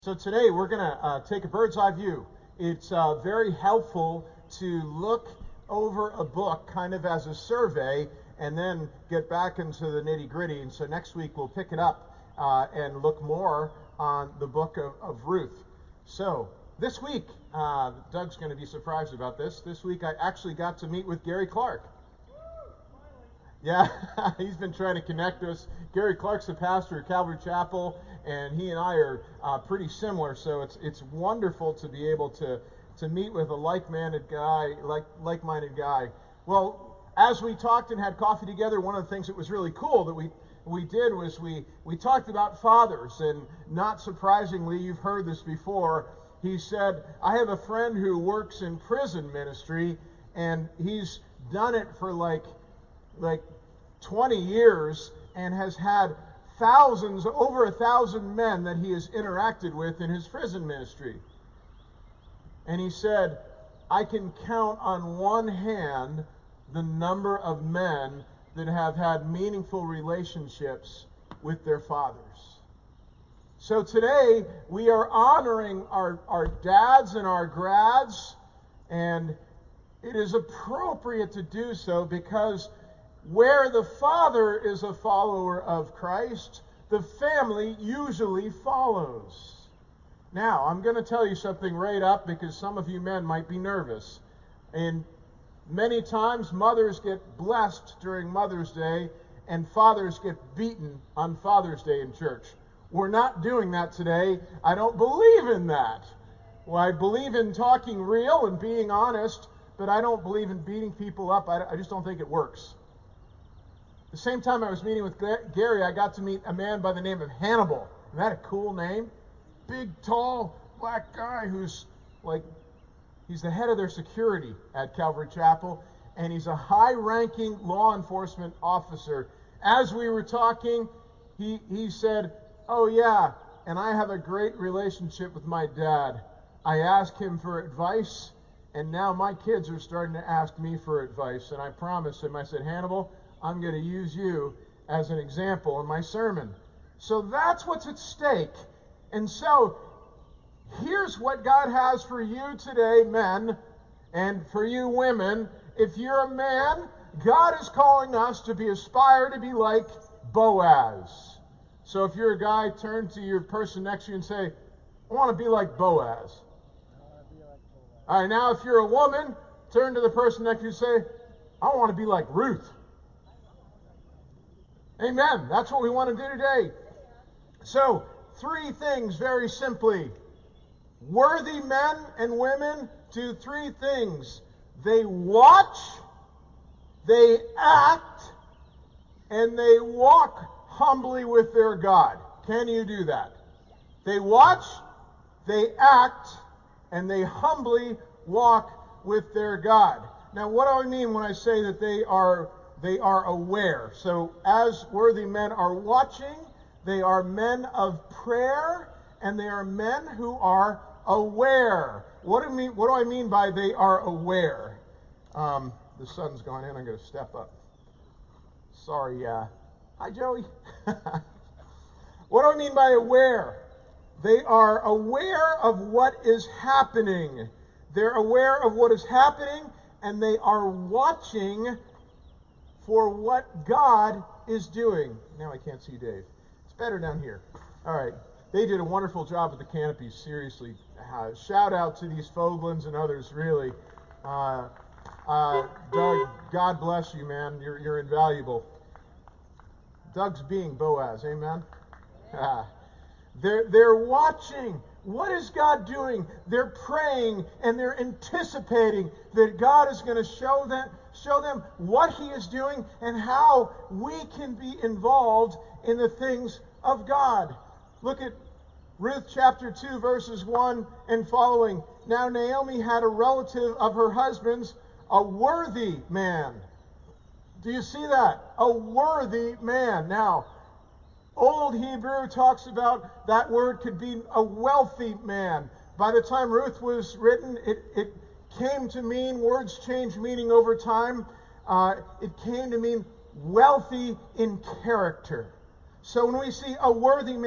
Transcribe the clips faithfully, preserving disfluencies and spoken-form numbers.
So today we're going to uh, take a bird's eye view. It's uh, very helpful to look over a book kind of as a survey and then get back into the nitty gritty. And so next week we'll pick it up uh, and look more on the book of, of Ruth. So this week, uh, Doug's going to be surprised about this. This week I actually got to meet with Gary Clark. Yeah, he's been trying to connect us. Gary Clark's the pastor at Calvary Chapel, and he and I are uh, pretty similar. So it's it's wonderful to be able to to meet with a like-minded guy, like like-minded guy. Well, as we talked and had coffee together, one of the things that was really cool that we we did was we we talked about fathers, and not surprisingly, you've heard this before. He said, "I have a friend who works in prison ministry, and he's done it for like." like twenty years and has had thousands, over a thousand men that he has interacted with in his prison ministry. And he said, I can count on one hand the number of men that have had meaningful relationships with their fathers. So today we are honoring our, our dads and our grads, and it is appropriate to do so because where the father is a follower of Christ, the family usually follows. Now, I'm going to tell you something right up because some of you men might be nervous. And many times mothers get blessed during Mother's Day and fathers get beaten on Father's Day in church. We're not doing that today. I don't believe in that. Well, I believe in talking real and being honest, but I don't believe in beating people up. I, I just don't think it works. The same time I was meeting with Gary, I got to meet a man by the name of Hannibal. Isn't that a cool name? Big, tall, black guy who's like, he's the head of their security at Calvary Chapel, and he's a high-ranking law enforcement officer. As we were talking, he, he said, oh yeah, and I have a great relationship with my dad. I asked him for advice, and now my kids are starting to ask me for advice. And I promised him, I said, Hannibal, I'm going to use you as an example in my sermon. So that's what's at stake. And so here's what God has for you today, men, and for you women. If you're a man, God is calling us to be aspire to be like Boaz. So if you're a guy, turn to your person next to you and say, I want to be like Boaz. All right, now if you're a woman, turn to the person next to you and say, I want to be like Ruth. Amen. That's what we want to do today. So, three things very simply. Worthy men and women do three things. They watch, they act, and they walk humbly with their God. Can you do that? They watch, they act, and they humbly walk with their God. Now, what do I mean when I say that they are They are aware? So as worthy men are watching, they are men of prayer, and they are men who are aware. What do I mean, what do I mean by they are aware? Um, the sun's gone in. I'm going to step up. Sorry. Uh, hi, Joey. What do I mean by aware? They are aware of what is happening. They're aware of what is happening, and they are watching for what God is doing. Now I can't see Dave. It's better down here. All right. They did a wonderful job with the canopies, seriously. Uh, shout out to these Foglins and others, really. Uh, uh, Doug, God bless you, man. You're, you're invaluable. Doug's being Boaz, amen? Ah. They're, they're watching. What is God doing? They're praying and they're anticipating that God is going to show them, show them what He is doing and how we can be involved in the things of God. Look at Ruth chapter two, verses one and following. Now Naomi had a relative of her husband's, a worthy man. Do you see that? A worthy man. Now, Old Hebrew talks about that word could be a wealthy man. By the time Ruth was written, it, it came to mean, words change meaning over time, uh, it came to mean wealthy in character. So when we see a worthy man,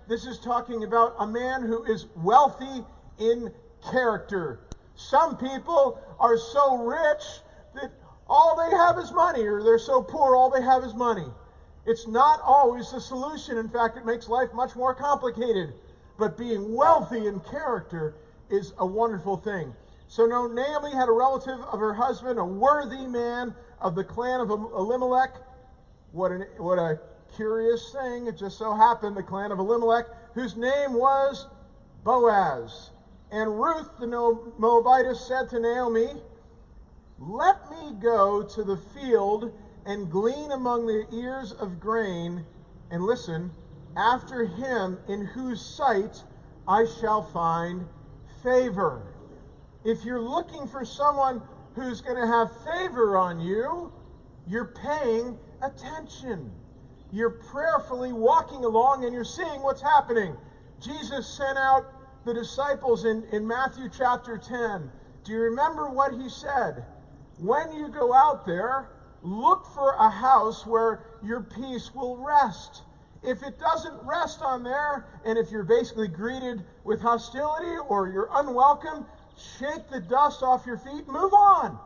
this is talking about a man who is wealthy in character. Some people are so rich that all they have is money, or they're so poor all they have is money. It's not always the solution. In fact, it makes life much more complicated. But being wealthy in character is a wonderful thing. So now Naomi had a relative of her husband, a worthy man of the clan of Elimelech. What, an, what a curious thing. It just so happened the clan of Elimelech, whose name was Boaz. And Ruth the Moabitess said to Naomi, "Let me go to the field and glean among the ears of grain, and listen, after him in whose sight I shall find favor." If you're looking for someone who's going to have favor on you, you're paying attention. You're prayerfully walking along and you're seeing what's happening. Jesus sent out the disciples in, in Matthew chapter ten. Do you remember what he said? When you go out there, look for a house where your peace will rest. If it doesn't rest on there, and if you're basically greeted with hostility or you're unwelcome, shake the dust off your feet, move on.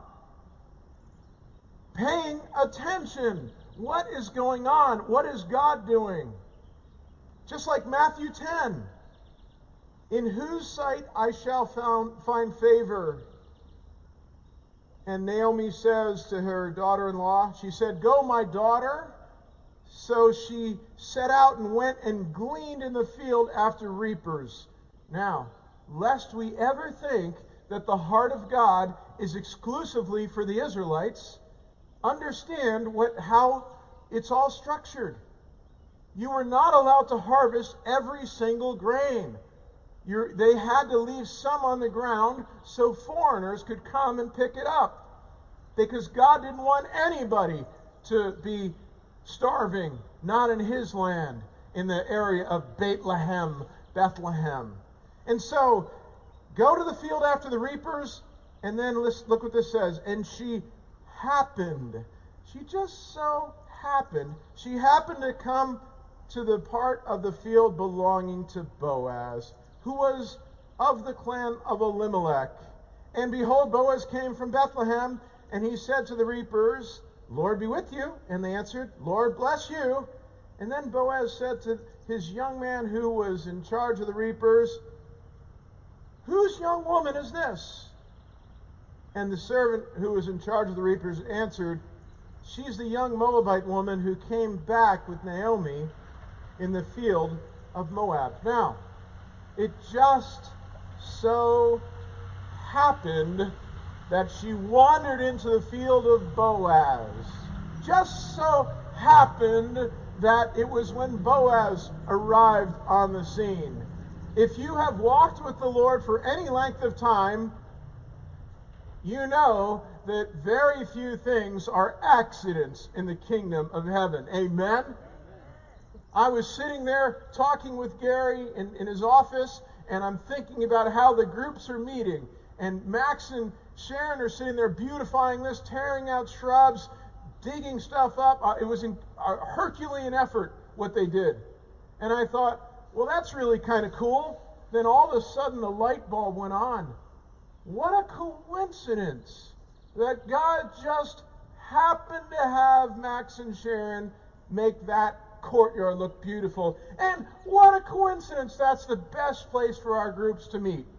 Paying attention. What is going on? What is God doing? Just like Matthew ten. In whose sight I shall found, find favor. And Naomi says to her daughter-in-law, she said, "Go, my daughter." So she set out and went and gleaned in the field after reapers. Now, lest we ever think that the heart of God is exclusively for the Israelites, understand what how it's all structured. You were not allowed to harvest every single grain. You're, they had to leave some on the ground so foreigners could come and pick it up. Because God didn't want anybody to be starving, not in his land, in the area of Bethlehem, Bethlehem. And so, go to the field after the reapers, and then let's look what this says. And she happened, she just so happened, she happened to come to the part of the field belonging to Boaz, who was of the clan of Elimelech. And behold, Boaz came from Bethlehem, and he said to the reapers, "Lord be with you." And they answered, "Lord bless you." And then Boaz said to his young man who was in charge of the reapers, "Whose young woman is this?" And the servant who was in charge of the reapers answered, "She's the young Moabite woman who came back with Naomi in the field of Moab." Now, it just so happened that she wandered into the field of Boaz. Just so happened that it was when Boaz arrived on the scene. If you have walked with the Lord for any length of time, you know that very few things are accidents in the kingdom of heaven. Amen? I was sitting there talking with Gary in, in his office, and I'm thinking about how the groups are meeting. And Max and Sharon are sitting there beautifying this, tearing out shrubs, digging stuff up. Uh, it was a Herculean effort what they did. And I thought, well, that's really kind of cool. Then all of a sudden the light bulb went on. What a coincidence that God just happened to have Max and Sharon make that courtyard look beautiful. And what a coincidence, that's the best place for our groups to meet.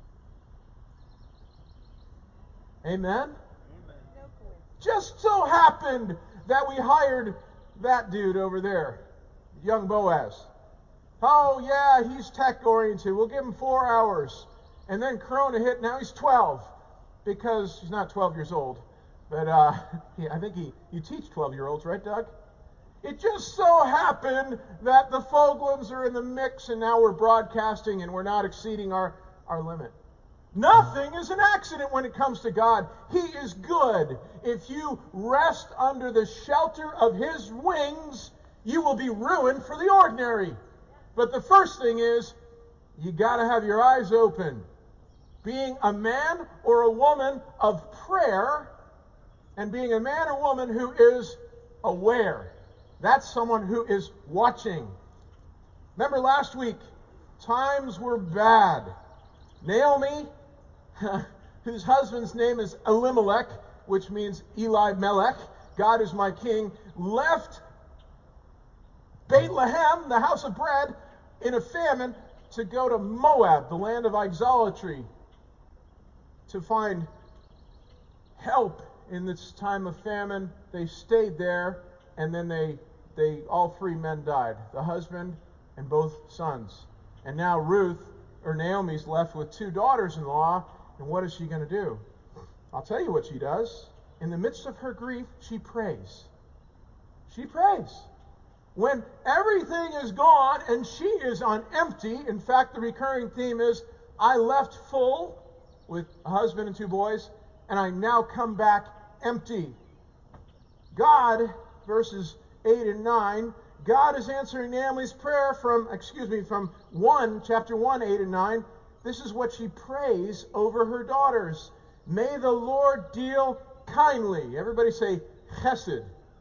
Amen? Amen. Just so happened that we hired that dude over there, young Boaz. Oh yeah, he's tech oriented. We'll give him four hours. And then Corona hit, now he's twelve. Because he's not twelve years old. But uh, he, I think he, you teach twelve-year-olds, right, Doug? It just so happened that the Foglins are in the mix, and now we're broadcasting, and we're not exceeding our, our limit. Nothing is an accident when it comes to God. He is good. If you rest under the shelter of his wings, you will be ruined for the ordinary. But the first thing is, you got to have your eyes open. Being a man or a woman of prayer, and being a man or woman who is aware. That's someone who is watching. Remember last week, times were bad. Naomi, whose husband's name is Elimelech, which means Eli Melech, God is my king, left Bethlehem, the house of bread, in a famine to go to Moab, the land of idolatry, to find help in this time of famine. They stayed there, and then they, they all three men died, the husband and both sons. And now Ruth, or Naomi's left with two daughters-in-law, and what is she going to do? I'll tell you what she does. In the midst of her grief, she prays. She prays. When everything is gone and she is on empty, in fact, the recurring theme is, I left full with a husband and two boys, and I now come back empty. God, verses eight and nine, God is answering Naomi's prayer from, excuse me, from one, chapter one, eight and nine. This is what she prays over her daughters. May the Lord deal kindly. Everybody say chesed.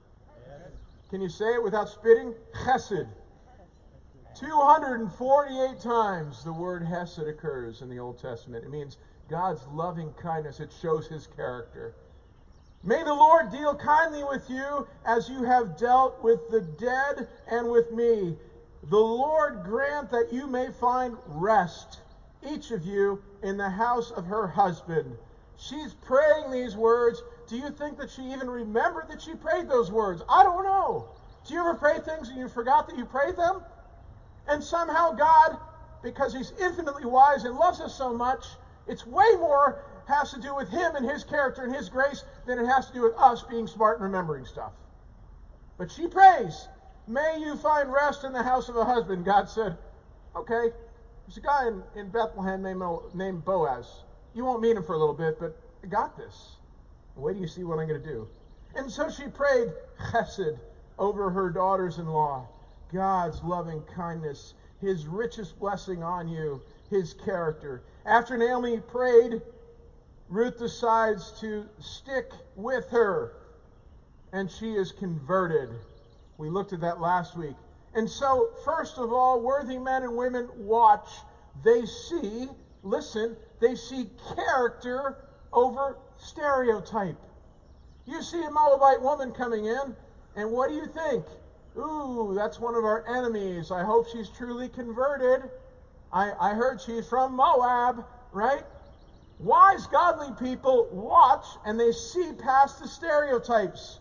Can you say it without spitting? Chesed. two hundred forty-eight times the word hesed occurs in the Old Testament. It means God's loving kindness. It shows His character. May the Lord deal kindly with you as you have dealt with the dead and with me. The Lord grant that you may find rest, each of you, in the house of her husband. She's praying these words. Do you think that she even remembered that she prayed those words? I don't know. Do you ever pray things and you forgot that you prayed them? And somehow God, because He's infinitely wise and loves us so much, it's way more has to do with Him and His character and His grace than it has to do with us being smart and remembering stuff. But she prays, may you find rest in the house of a husband. God said, okay, there's a guy in, in Bethlehem named, named Boaz. You won't meet him for a little bit, but I got this. Wait till you see what I'm going to do. And so she prayed chesed over her daughters-in-law. God's loving kindness, His richest blessing on you, His character. After Naomi prayed, Ruth decides to stick with her, and she is converted. We looked at that last week. And so, first of all, worthy men and women watch. They see, listen, they see character over stereotype. You see a Moabite woman coming in, and what do you think? Ooh, that's one of our enemies. I hope she's truly converted. I, I heard she's from Moab, right? Wise, godly people watch, and they see past the stereotypes.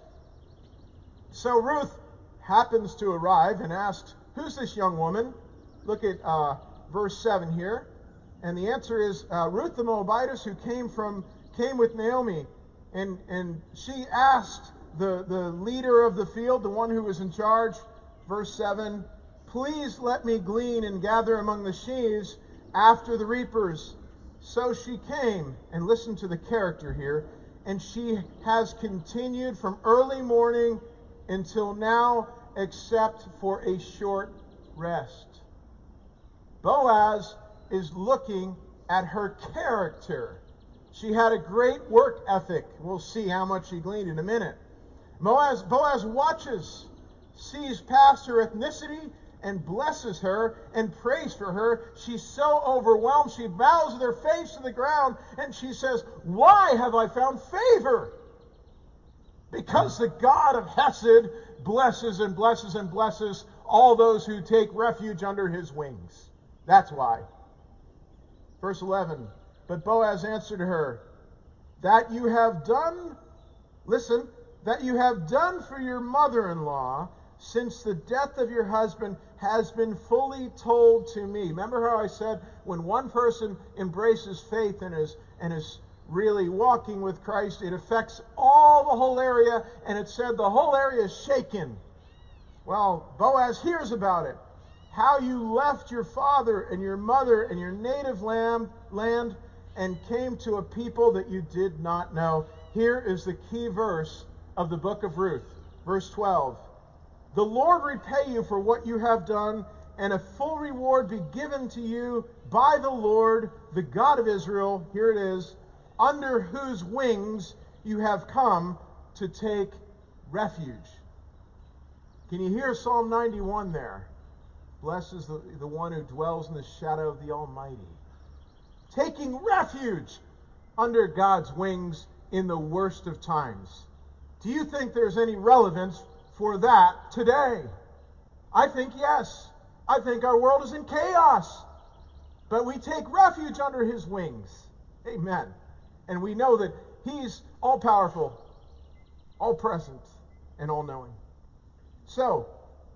So Ruth happens to arrive and asks, who's this young woman? Look at uh, verse seven here. And the answer is uh, Ruth the Moabitess, who came from came with Naomi. And, and she asked the, the leader of the field, the one who was in charge, verse seven, please let me glean and gather among the sheaves after the reapers. So she came, and listen to the character here, and she has continued from early morning until now, except for a short rest. Boaz is looking at her character. She had a great work ethic. We'll see how much she gleaned in a minute. Boaz, Boaz watches, sees past her ethnicity, and blesses her and prays for her. She's so overwhelmed, she bows with her face to the ground, and she says, why have I found favor? Because the God of Hesed blesses and blesses and blesses all those who take refuge under His wings. That's why. Verse eleven, but Boaz answered her, that you have done, listen, that you have done for your mother-in-law since the death of your husband has been fully told to me. Remember how I said when one person embraces faith and is and is really walking with Christ, it affects all the whole area, and it said the whole area is shaken. Well, Boaz hears about it. How you left your father and your mother and your native land, land and came to a people that you did not know. Here is the key verse of the book of Ruth, verse twelve. The Lord repay you for what you have done, and a full reward be given to you by the Lord, the God of Israel, here it is, under whose wings you have come to take refuge. Can you hear Psalm ninety-one there? Blessed is the, the one who dwells in the shadow of the Almighty, taking refuge under God's wings in the worst of times. Do you think there's any relevance for that today? I think yes. I think our world is in chaos. But we take refuge under His wings. Amen. And we know that He's all-powerful, all-present, and all-knowing. So,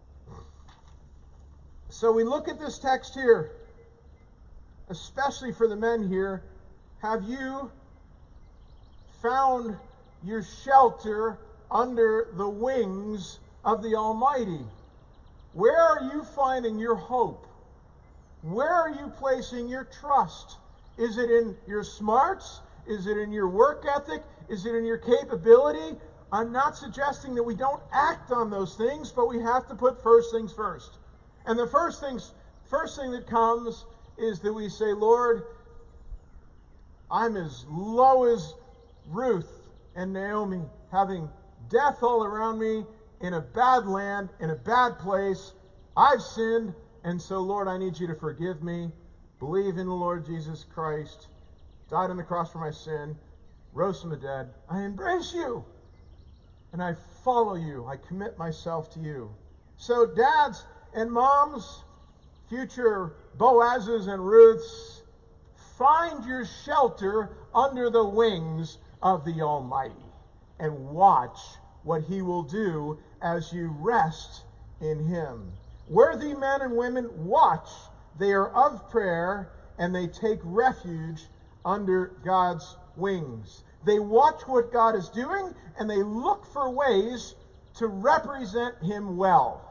so we look at this text here, especially for the men here. Have you found your shelter under the wings of the Almighty? Where are you finding your hope? Where are you placing your trust? Is it in your smarts? Is it in your work ethic? Is it in your capability? I'm not suggesting that we don't act on those things, but we have to put first things first. And the first things, first thing that comes is that we say, Lord, I'm as low as Ruth and Naomi, having death all around me, in a bad land, in a bad place. I've sinned, and so, Lord, I need you to forgive me. Believe in the Lord Jesus Christ, died on the cross for my sin, rose from the dead. I embrace you, and I follow you. I commit myself to you. So, dads and moms, future Boazes and Ruths, find your shelter under the wings of the Almighty and watch what He will do as you rest in Him. Worthy men and women watch. They are of prayer, and they take refuge under God's wings. They watch what God is doing, and they look for ways to represent Him well.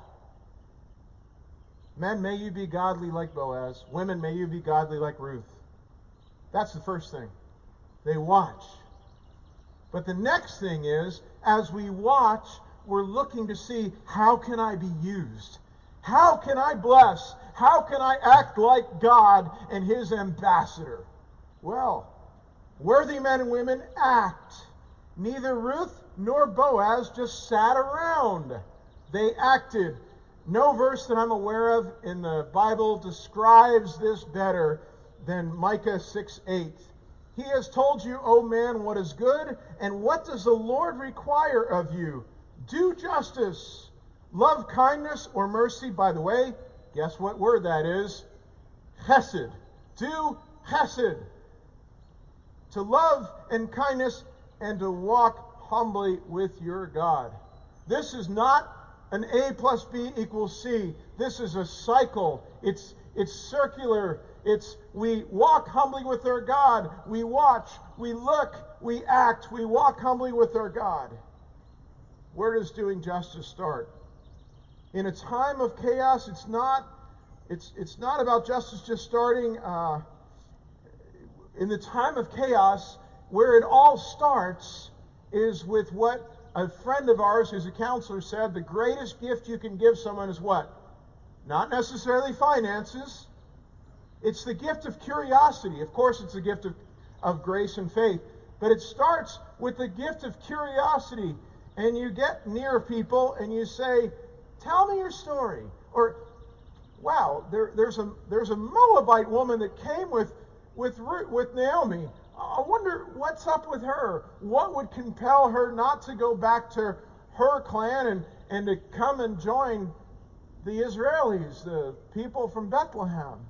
Men, may you be godly like Boaz. Women, may you be godly like Ruth. That's the first thing. They watch. But the next thing is, as we watch, we're looking to see, how can I be used? How can I bless? How can I act like God and His ambassador? Well, worthy men and women act. Neither Ruth nor Boaz just sat around. They acted. No verse that I'm aware of in the Bible describes this better than Micah six eight. He has told you, O man, what is good, and what does the Lord require of you? Do justice, love kindness or mercy. By the way, guess what word that is? Chesed. Do chesed. To love and kindness and to walk humbly with your God. This is not an A plus B equals C. This is a cycle. It's it's circular. It's we walk humbly with our God. We watch, we look, we act, we walk humbly with our God. Where does doing justice start? In a time of chaos, it's not it's it's not about justice just starting uh, in the time of chaos. Where it all starts is with what a friend of ours who's a counselor said: the greatest gift you can give someone is what? Not necessarily finances. It's the gift of curiosity. Of course, it's a gift of, of grace and faith. But it starts with the gift of curiosity. And you get near people and you say, tell me your story. Or, wow, there, there's a there's a Moabite woman that came with, with, with Naomi. I wonder what's up with her. What would compel her not to go back to her clan and, and to come and join the Israelis, the people from Bethlehem?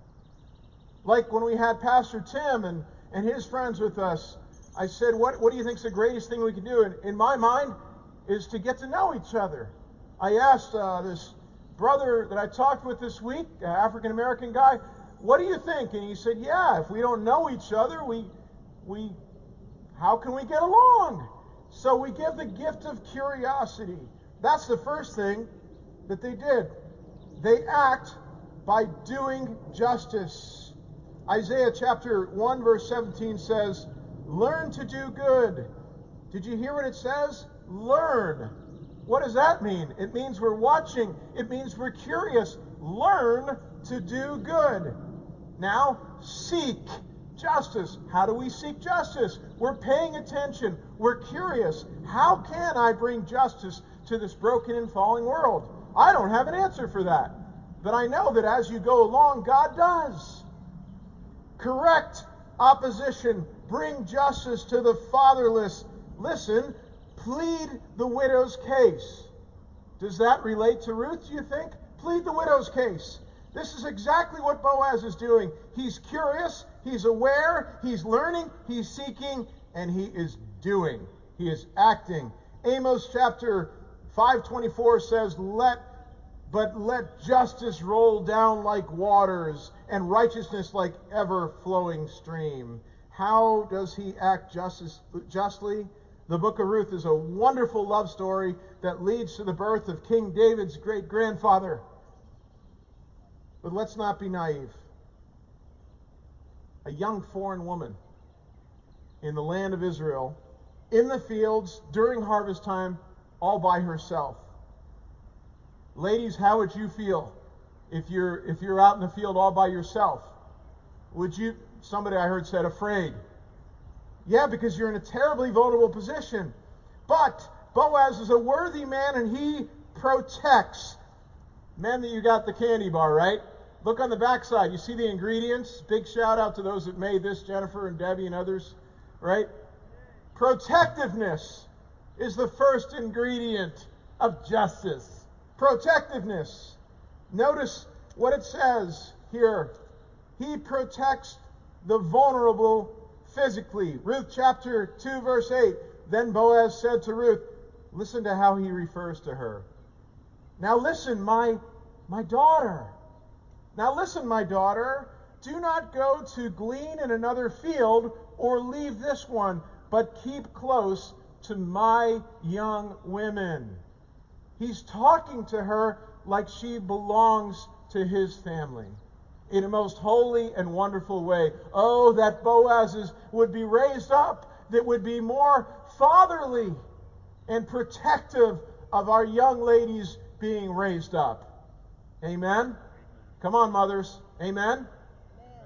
Like when we had Pastor Tim and, and his friends with us, I said, what, what do you think is the greatest thing we can do? And in my mind, is to get to know each other. I asked uh, this brother that I talked with this week, uh, African-American guy, what do you think? And he said, yeah, if we don't know each other, we, we, how can we get along? So we give the gift of curiosity. That's the first thing that they did. They act by doing justice. Isaiah chapter one verse seventeen says, learn to do good. Did you hear what it says? Learn. What does that mean? It means we're watching. It means we're curious. Learn to do good. Now, seek justice. How do we seek justice? We're paying attention. We're curious. How can I bring justice to this broken and falling world? I don't have an answer for that. But I know that as you go along, God does. Correct opposition. Bring justice to the fatherless. Listen, plead the widow's case. Does that relate to Ruth, do you think? Plead the widow's case. This is exactly what Boaz is doing. He's curious, he's aware, he's learning, he's seeking, and he is doing. He is acting. Amos chapter five twenty-four says, Let but let justice roll down like waters, and righteousness like ever-flowing stream. How does he act justice, justly? The book of Ruth is a wonderful love story that leads to the birth of King David's great-grandfather. But let's not be naive. A young foreign woman in the land of Israel, in the fields, during harvest time, all by herself. Ladies, how would you feel if you're if you're out in the field all by yourself? Would you, somebody I heard said, afraid? Yeah, because you're in a terribly vulnerable position. But Boaz is a worthy man, and he protects. Men, that you got the candy bar, right? Look on the backside. You see the ingredients? Big shout out to those that made this, Jennifer and Debbie and others, right? Protectiveness is the first ingredient of justice. Protectiveness. Notice what it says here. He protects the vulnerable physically. Ruth chapter two verse eight. Then Boaz said to Ruth, listen to how he refers to her. Now listen, my, my daughter. Now listen, my daughter. Do not go to glean in another field or leave this one, but keep close to my young women. He's talking to her like she belongs to his family in a most holy and wonderful way. Oh, that Boaz's would be raised up, that would be more fatherly and protective of our young ladies being raised up. Amen? Come on, mothers. Amen? Amen.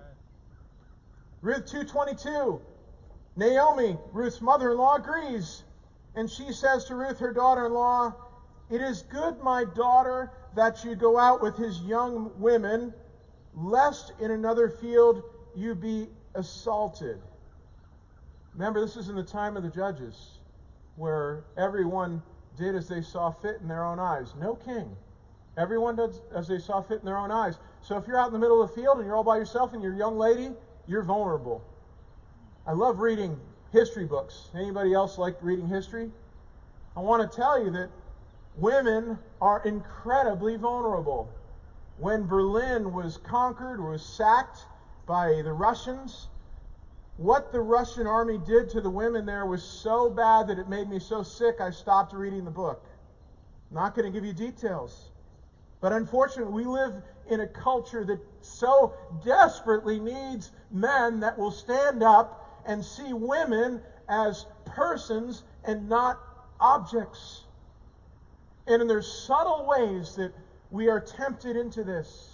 Ruth two twenty-two. Naomi, Ruth's mother-in-law, agrees. And she says to Ruth, her daughter-in-law, it is good, my daughter, that you go out with his young women, lest in another field you be assaulted. Remember, this is in the time of the judges, where everyone did as they saw fit in their own eyes. No king. Everyone does as they saw fit in their own eyes. So if you're out in the middle of the field and you're all by yourself and you're a young lady, you're vulnerable. I love reading history books. Anybody else like reading history? I want to tell you that women are incredibly vulnerable. When Berlin was conquered or was sacked by the Russians, what the Russian army did to the women there was so bad that it made me so sick I stopped reading the book. I'm not going to give you details. But unfortunately, we live in a culture that so desperately needs men that will stand up and see women as persons and not objects. And there's subtle ways that we are tempted into this.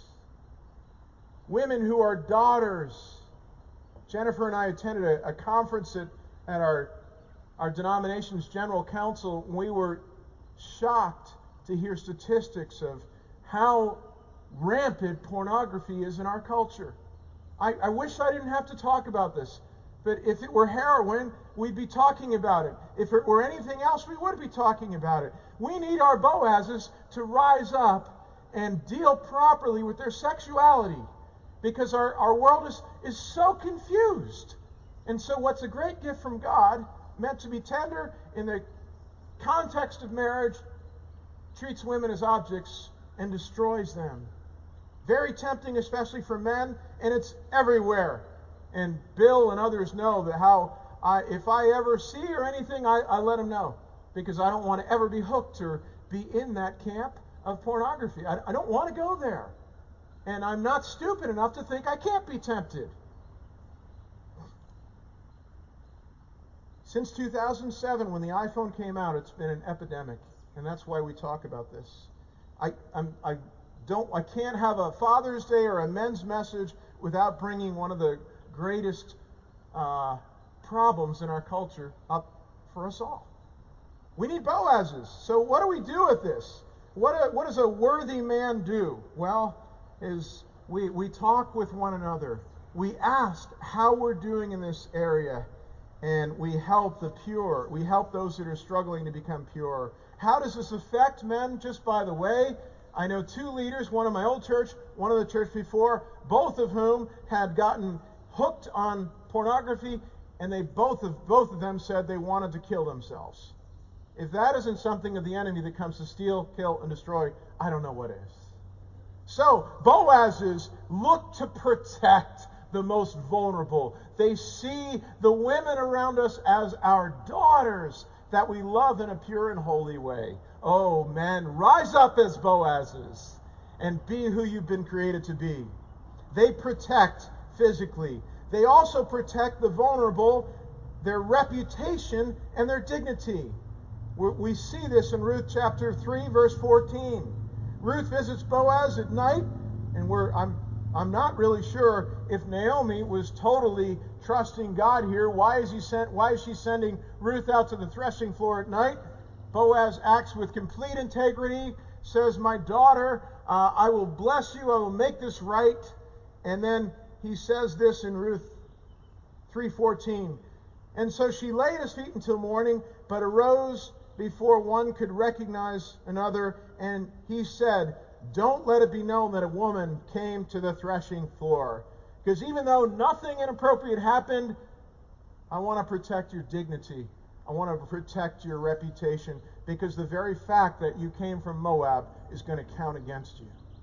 Women who are daughters. Jennifer and I attended a, a conference at, at our, our denomination's general council. We were shocked to hear statistics of how rampant pornography is in our culture. I, I wish I didn't have to talk about this, but if it were heroin, we'd be talking about it. If it were anything else, we would be talking about it. We need our Boazes to rise up and deal properly with their sexuality, because our, our world is, is so confused. And so what's a great gift from God, meant to be tender in the context of marriage, treats women as objects and destroys them. Very tempting, especially for men, and it's everywhere. And Bill and others know that how I, if I ever see or anything, I, I let them know, because I don't want to ever be hooked or be in that camp of pornography. I, I don't want to go there. And I'm not stupid enough to think I can't be tempted. Since two thousand seven, when the iPhone came out, it's been an epidemic, and that's why we talk about this. I, I'm, I don't, I can't have a Father's Day or a men's message without bringing one of the greatest uh, problems in our culture up for us all. We need Boazes. So what do we do with this? What, a, what does a worthy man do? Well, is we, we talk with one another. We ask how we're doing in this area, and we help the pure. We help those that are struggling to become pure. How does this affect men? Just by the way, I know two leaders, one in my old church, one in the church before, both of whom had gotten hooked on pornography, and they both of both of them said they wanted to kill themselves. If that isn't something of the enemy that comes to steal, kill, and destroy, I don't know what is. So, Boazes look to protect the most vulnerable. They see the women around us as our daughters that we love in a pure and holy way. Oh, men, rise up as Boazes and be who you've been created to be. They protect physically. They also protect the vulnerable, their reputation, and their dignity. We see this in Ruth chapter three, verse fourteen. Ruth visits Boaz at night, and we're, I'm, I'm not really sure if Naomi was totally trusting God here. Why is he sent? Why is she sending Ruth out to the threshing floor at night? Boaz acts with complete integrity, says, "My daughter, uh, I will bless you. I will make this right." And then he says this in Ruth three fourteen. "And so she lay at his feet until morning, but arose before one could recognize another, and he said, 'Don't let it be known that a woman came to the threshing floor.'" Because even though nothing inappropriate happened, I want to protect your dignity. I want to protect your reputation, because the very fact that you came from Moab is going to count against you.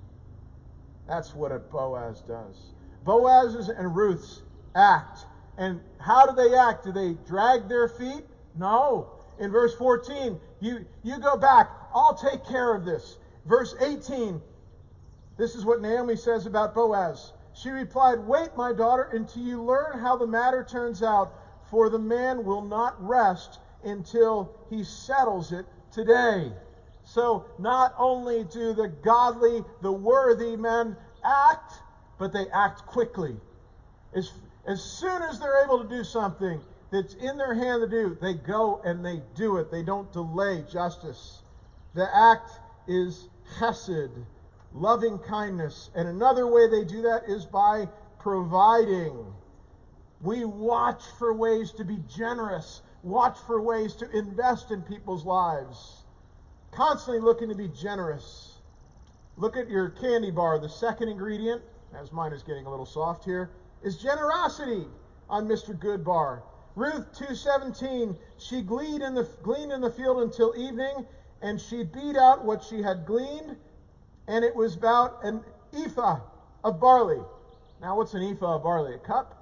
That's what a Boaz does. Boaz's and Ruth's act. And how do they act? Do they drag their feet? No. In verse fourteen, you, you go back. I'll take care of this. Verse eighteen, this is what Naomi says about Boaz. She replied, "Wait, my daughter, until you learn how the matter turns out, for the man will not rest until he settles it today." So not only do the godly, the worthy men act, but they act quickly. As, as soon as they're able to do something that's in their hand to do, they go and they do it. They don't delay justice. The act is chesed, loving kindness. And another way they do that is by providing. We watch for ways to be generous, watch for ways to invest in people's lives. Constantly looking to be generous. Look at your candy bar. The second ingredient, as mine is getting a little soft here, is generosity on Mister Goodbar. Ruth two seventeen, she gleaned in the gleaned in the field until evening, and she beat out what she had gleaned, and it was about an ephah of barley. Now, what's an ephah of barley? A cup?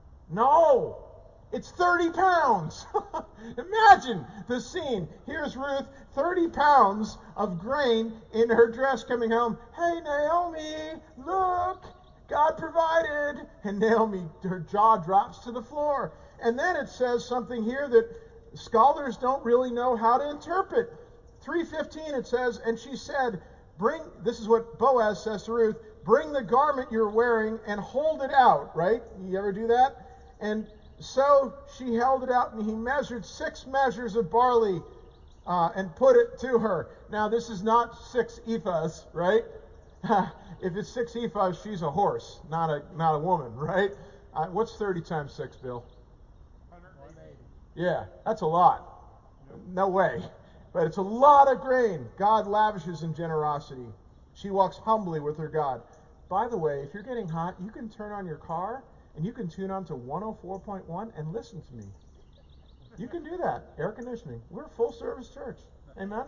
No, it's thirty pounds. Imagine the scene. Here's Ruth, thirty pounds of grain in her dress coming home. "Hey, Naomi, look, God provided." And Naomi, her jaw drops to the floor. And then it says something here that scholars don't really know how to interpret. three fifteen it says, "And she said, bring," this is what Boaz says to Ruth, "bring the garment you're wearing and hold it out," right? You ever do that? And so she held it out, and he measured six measures of barley uh, and put it to her. Now, this is not six ephahs, right? If it's six ephahs, she's a horse, not a not a woman, right? Uh, what's thirty times six, Bill? one hundred eighty. Yeah, that's a lot. No way. But it's a lot of grain. God lavishes in generosity. She walks humbly with her God. By the way, if you're getting hot, you can turn on your car and you can tune on to one oh four point one and listen to me. You can do that. Air conditioning. We're a full service church. Amen?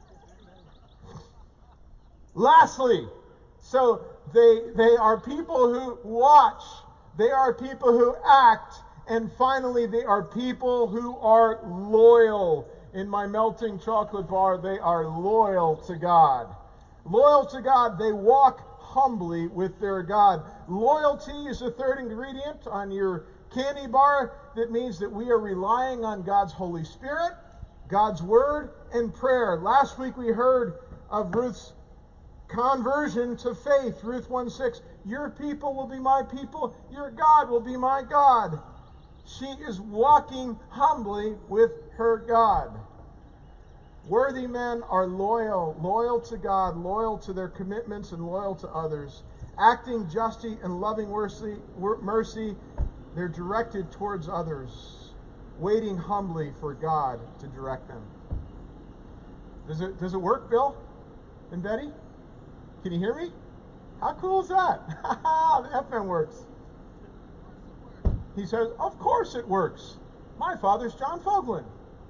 Lastly, so they they are people who watch. They are people who act. And finally, they are people who are loyal. In my melting chocolate bar, they are loyal to God. Loyal to God, they walk humbly with their God. Loyalty is the third ingredient on your candy bar. That means that we are relying on God's Holy Spirit, God's Word, and prayer. Last week we heard of Ruth's conversion to faith. Ruth one six, "Your people will be my people, your God will be my God." She is walking humbly with her God. Worthy men are loyal, loyal to God, loyal to their commitments, and loyal to others. acting justly and loving mercy, mercy, they're directed towards others, waiting humbly for God to direct them. Does it, does it work, Bill and Betty? Can you hear me? How cool is that? The F M works. He says, of course it works. My father's John Fogelin.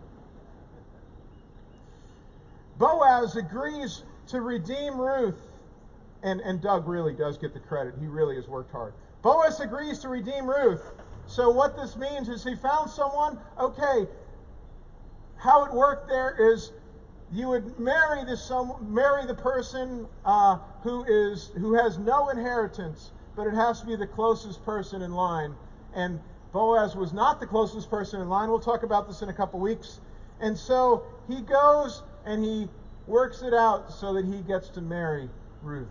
Boaz agrees to redeem Ruth. And, and Doug really does get the credit. He really has worked hard. Boaz agrees to redeem Ruth. So what this means is he found someone. Okay, how it worked there is you would marry the some marry the person uh, who is who has no inheritance, but it has to be the closest person in line. And Boaz was not the closest person in line. We'll talk about this in a couple weeks. And so he goes and he works it out so that he gets to marry Ruth.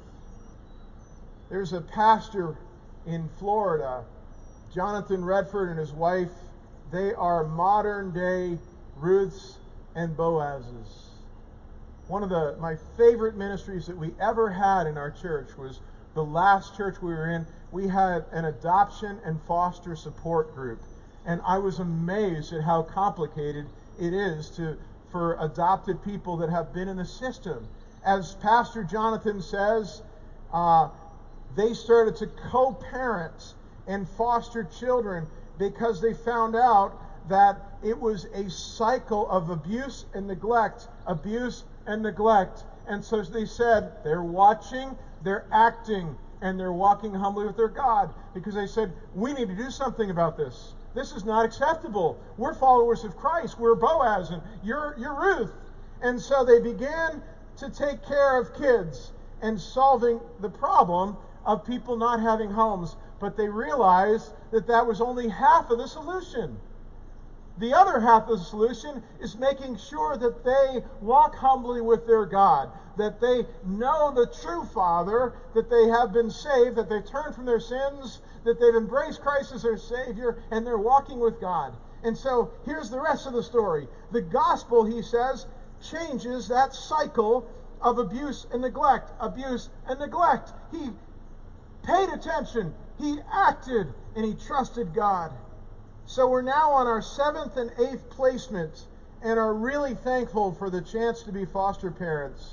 There's a pastor in Florida, Jonathan Redford and his wife. They are modern day Ruths and Boazes. One of the my favorite ministries that we ever had in our church was the last church we were in. We had an adoption and foster support group. And I was amazed at how complicated it is to for adopted people that have been in the system. As Pastor Jonathan says, uh, they started to co-parent and foster children because they found out that it was a cycle of abuse and neglect, abuse and neglect. And so they said they're watching, they're acting, and they're walking humbly with their God because they said, we need to do something about this. This is not acceptable. We're followers of Christ. We're Boaz and you're, you're Ruth. And so they began to take care of kids and solving the problem of people not having homes. But they realized that that was only half of the solution. The other half of the solution is making sure that they walk humbly with their God, that they know the true Father, that they have been saved, that they've turned from their sins, that they've embraced Christ as their Savior, and they're walking with God. And so here's the rest of the story. The gospel, he says, changes that cycle of abuse and neglect, abuse and neglect. He paid attention, he acted, and he trusted God. So we're now on our seventh and eighth placement and are really thankful for the chance to be foster parents.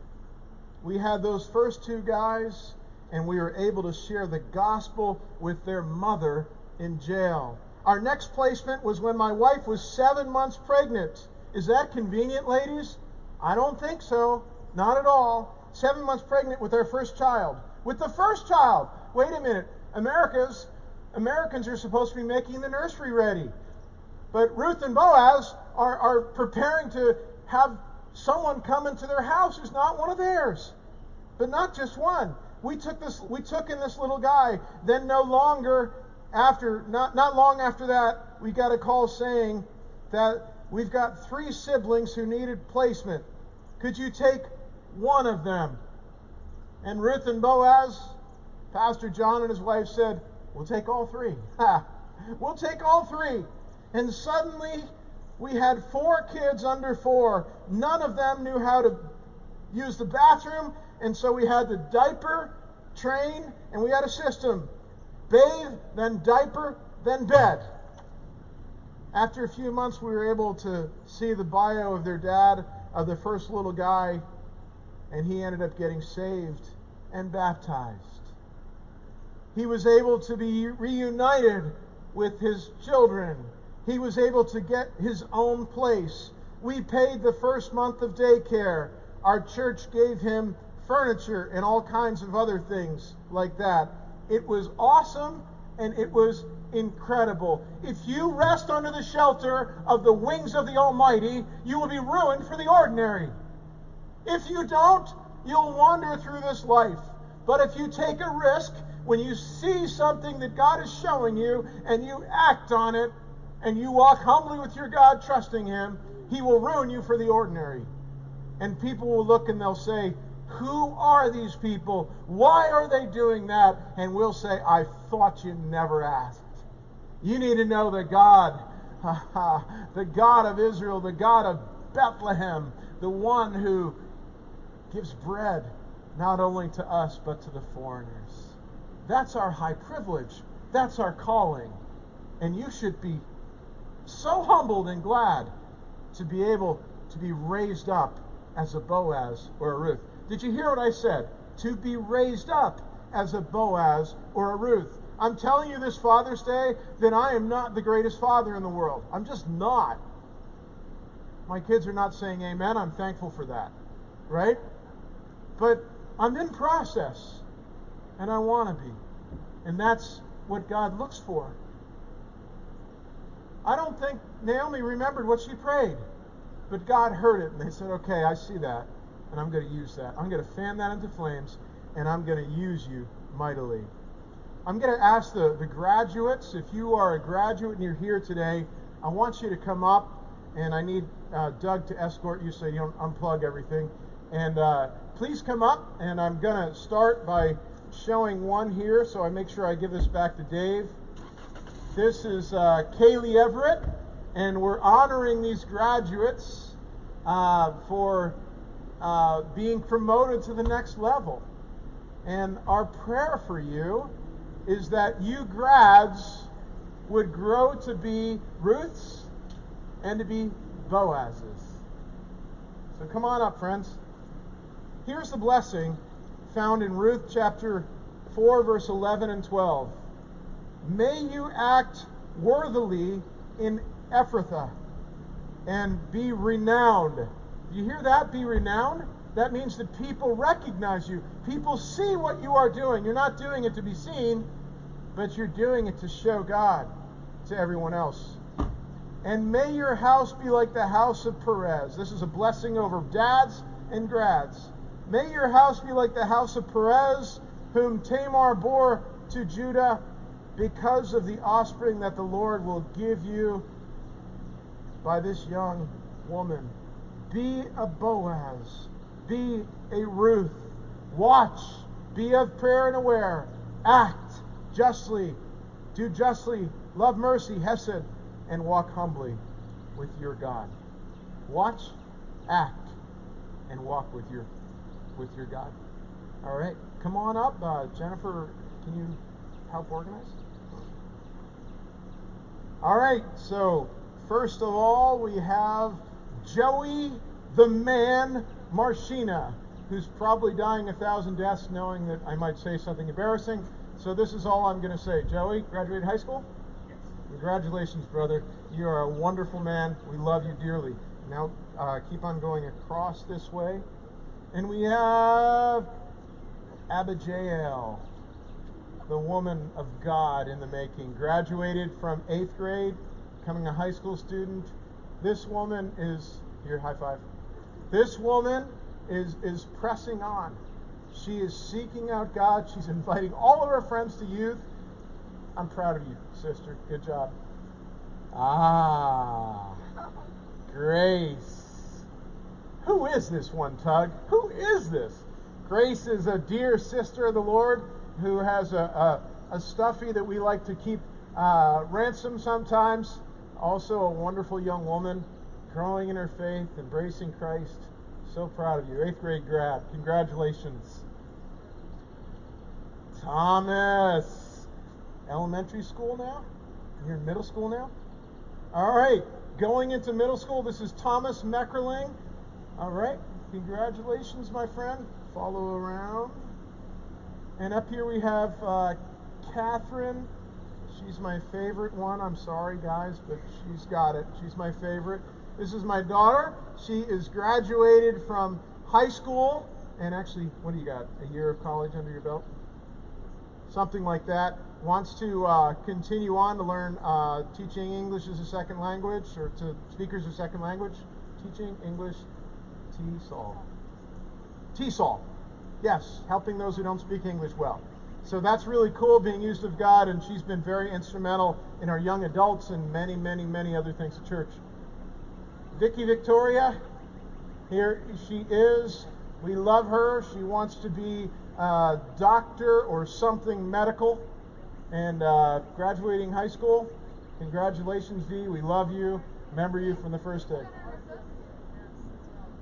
We had those first two guys, and we were able to share the gospel with their mother in jail. Our next placement was when my wife was seven months pregnant. Is that convenient, ladies? I don't think so. Not at all. Seven months pregnant with our first child. With the first child. Wait a minute. America's Americans are supposed to be making the nursery ready. But Ruth and Boaz are, are preparing to have someone come into their house who's not one of theirs. But not just one. We took this we took in this little guy. Then no longer after not, not long after that, we got a call saying that we've got three siblings who needed placement. Could you take one of them? And Ruth and Boaz, Pastor John and his wife said, we'll take all three. We'll take all three. And suddenly, we had four kids under four. None of them knew how to use the bathroom, and so we had to diaper, train, and we had a system. Bathe, then diaper, then bed. After a few months, we were able to see the bio of their dad, of the first little guy, and he ended up getting saved and baptized. He was able to be reunited with his children. He was able to get his own place. We paid the first month of daycare. Our church gave him furniture and all kinds of other things like that. It was awesome and it was incredible. If you rest under the shelter of the wings of the Almighty, you will be ruined for the ordinary. If you don't, you'll wander through this life. But if you take a risk, when you see something that God is showing you and you act on it and you walk humbly with your God, trusting Him, He will ruin you for the ordinary. And people will look and they'll say, who are these people? Why are they doing that? And we'll say, I thought you never asked. You need to know the God, the God of Israel, the God of Bethlehem, the one who gives bread not only to us but to the foreigners. That's our high privilege. That's our calling. And you should be so humbled and glad to be able to be raised up as a Boaz or a Ruth. Did you hear what I said? To be raised up as a Boaz or a Ruth. I'm telling you this Father's Day that I am not the greatest father in the world. I'm just not. My kids are not saying amen. I'm thankful for that. Right? But I'm in process. And I want to be. And that's what God looks for. I don't think Naomi remembered what she prayed. But God heard it, and they said, okay, I see that, and I'm going to use that. I'm going to fan that into flames, and I'm going to use you mightily. I'm going to ask the, the graduates, if you are a graduate and you're here today, I want you to come up, and I need uh, Doug to escort you so you don't unplug everything. And uh, please come up, and I'm going to start by showing one here, so I make sure I give this back to Dave. This is uh, Kaylee Everett. And we're honoring these graduates uh, for uh, being promoted to the next level. And our prayer for you is that you grads would grow to be Ruths and to be Boazes. So come on up, friends. Here's the blessing found in Ruth chapter four, verse eleven and twelve. May you act worthily in Ephrathah, and be renowned. Do you hear that? Be renowned? That means that people recognize you. People see what you are doing. You're not doing it to be seen, but you're doing it to show God to everyone else. And may your house be like the house of Perez. This is a blessing over dads and grads. May your house be like the house of Perez, whom Tamar bore to Judah, because of the offspring that the Lord will give you by this young woman. Be a Boaz. Be a Ruth. Watch. Be of prayer and aware. Act justly. Do justly. Love mercy, hesed, and walk humbly with your God. Watch, act, and walk with your with your God. All right. Come on up. Uh, Jennifer, can you help organize? All right. So, first of all, we have Joey the Man Marshina, who's probably dying a thousand deaths knowing that I might say something embarrassing. So this is all I'm going to say. Joey, graduated high school? Yes. Congratulations, brother. You are a wonderful man. We love you dearly. Now, uh, keep on going across this way. And we have Abigail, the woman of God in the making. Graduated from eighth grade, becoming a high school student. This woman is, here, high five. This woman is, is pressing on. She is seeking out God. She's inviting all of her friends to youth. I'm proud of you, sister. Good job. Ah, Grace. Who is this one, Tug? Who is this? Grace is a dear sister of the Lord who has a, a, a stuffy that we like to keep uh, ransom sometimes. Also a wonderful young woman, growing in her faith, embracing Christ. So proud of you. Eighth grade grad. Congratulations. Thomas. Elementary school now? You're in middle school now? All right. Going into middle school, this is Thomas Meckerling. All right. Congratulations, my friend. Follow around. And up here we have uh, Catherine. She's my favorite one. I'm sorry, guys, but she's got it. She's my favorite. This is my daughter. She is graduated from high school. And actually, what do you got? A year of college under your belt? Something like that. Wants to uh, continue on to learn uh, teaching English as a second language, or to speakers of second language. Teaching English, T S O L. T S O L. Yes, helping those who don't speak English well. So that's really cool, being used of God, and she's been very instrumental in our young adults and many, many, many other things at church. Vicky Victoria, here she is. We love her. She wants to be a doctor or something medical, and uh, graduating high school. Congratulations, V. We love you. Remember you from the first day.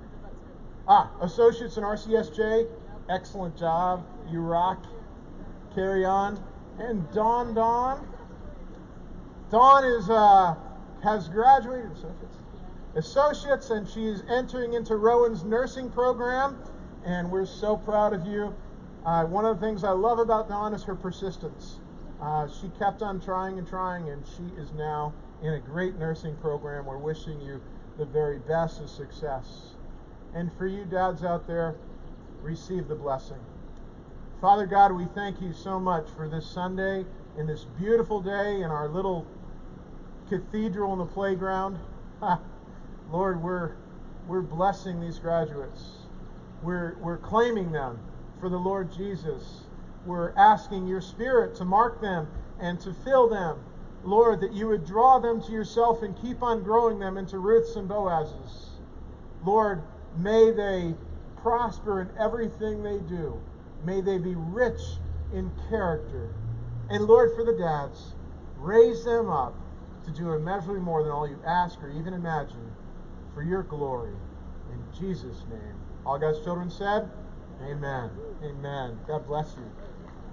Ah, associates in R C S J. Excellent job. You rock. carry on. And Dawn, Dawn. Dawn is uh, has graduated associates, associates, and she's entering into Rowan's nursing program. And we're so proud of you. Uh, one of the things I love about Dawn is her persistence. Uh, she kept on trying and trying, and she is now in a great nursing program. We're wishing you the very best of success. And for you dads out there, receive the blessing. Father God, we thank you so much for this Sunday and this beautiful day in our little cathedral in the playground. Lord, we're we're blessing these graduates. We're we're claiming them for the Lord Jesus. We're asking your Spirit to mark them and to fill them. Lord, that you would draw them to yourself and keep on growing them into Ruths and Boazes. Lord, may they prosper in everything they do. May they be rich in character. And Lord, for the dads, raise them up to do immeasurably more than all you ask or even imagine for your glory. In Jesus' name. All God's children said, amen. Amen. God bless you.